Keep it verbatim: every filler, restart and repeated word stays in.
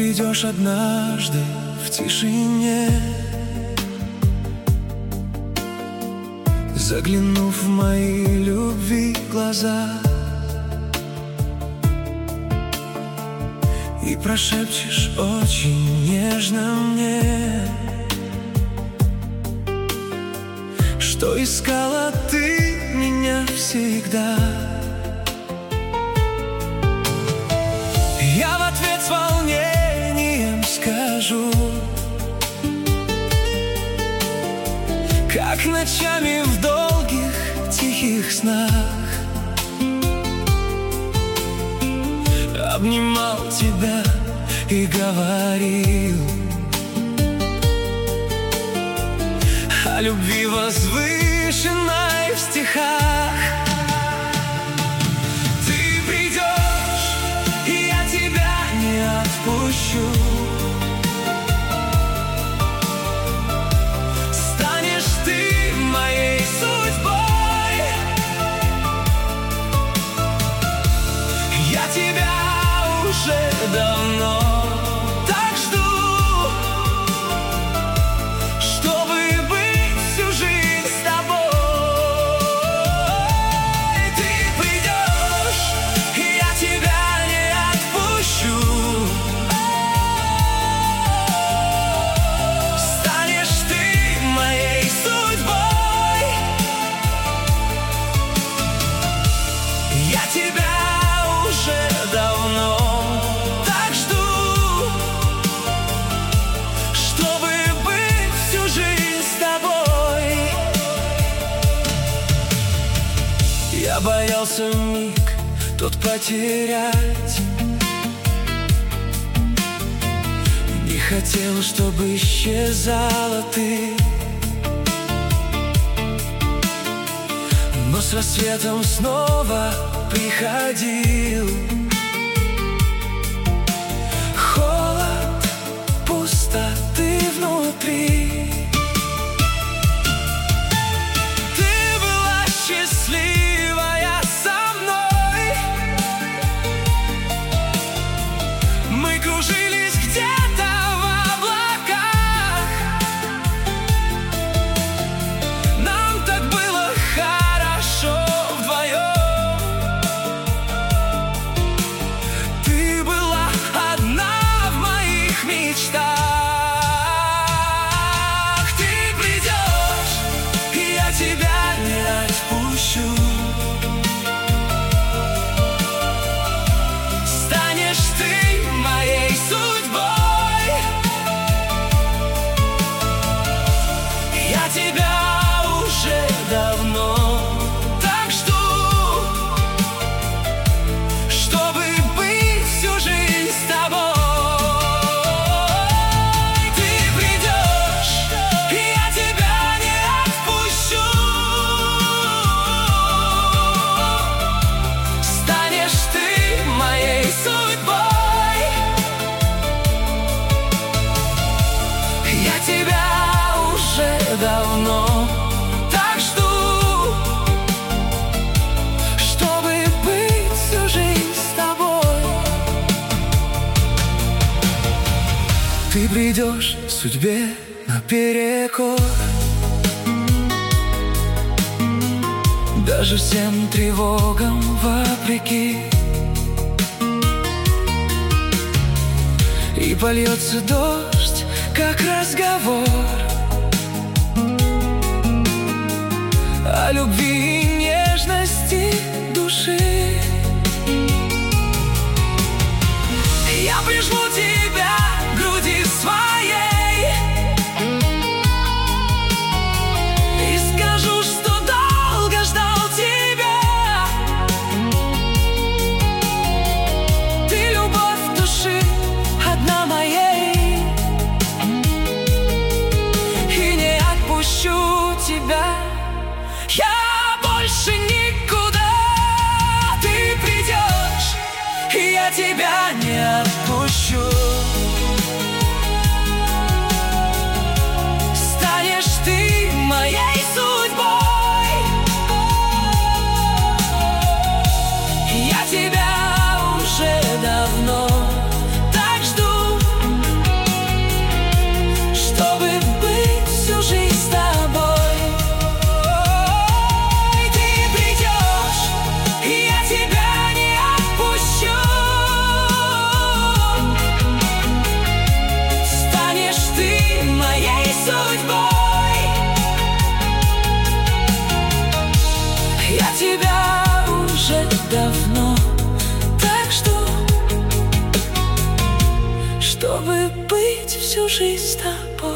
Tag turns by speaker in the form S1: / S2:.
S1: придешь однажды в тишине, заглянув в мои любви глаза, и прошепчешь очень нежно мне, что искала ты меня всегда. Я в ответ с волнением скажу, как ночами в долгих тихих снах обнимал тебя и говорил о любви возвышенной в стихах. Ты придешь, и я тебя не отпущу. Станешь ты моей судьбой. Я тебя уже давно так жду, чтобы быть всю жизнь с тобой. Ты придешь, и я тебя не отпущу. Станешь ты моей судьбой. Я тебя уже давно так жду, чтобы быть всю жизнь с тобой. Я боялся миг тот потерять, не хотел, чтобы исчезала ты, но с рассветом снова приходил. Холод, пустоты внутри. Ты была счастливая со мной. Мы кружились где-то в облаках. Нам так было хорошо вдвоем. Ты была одна в моих мечтах. Ты придешь, и я тебя не отпущу. Станешь ты моей судьбой. Я тебя уже давно так жду, чтобы быть всю жизнь с тобой. Ты придешь, и я тебя не отпущу. Станешь ты моей судьбой. Я тебя уже давно так жду, чтобы быть всю жизнь с тобой. Ты придешь судьбе наперекор, даже всем тревогам вопреки, и польется дождь, как разговор о любви и нежности души. Я прижму тебя к груди своей и скажу, что долго ждал тебя. Ты любовь души одна моей, и не отпущу тебя я больше никуда. Ты придешь, и я тебя не отпущу. Станешь ты моей судьбой. Я тебя уже давно так жду, жизнь с тобой.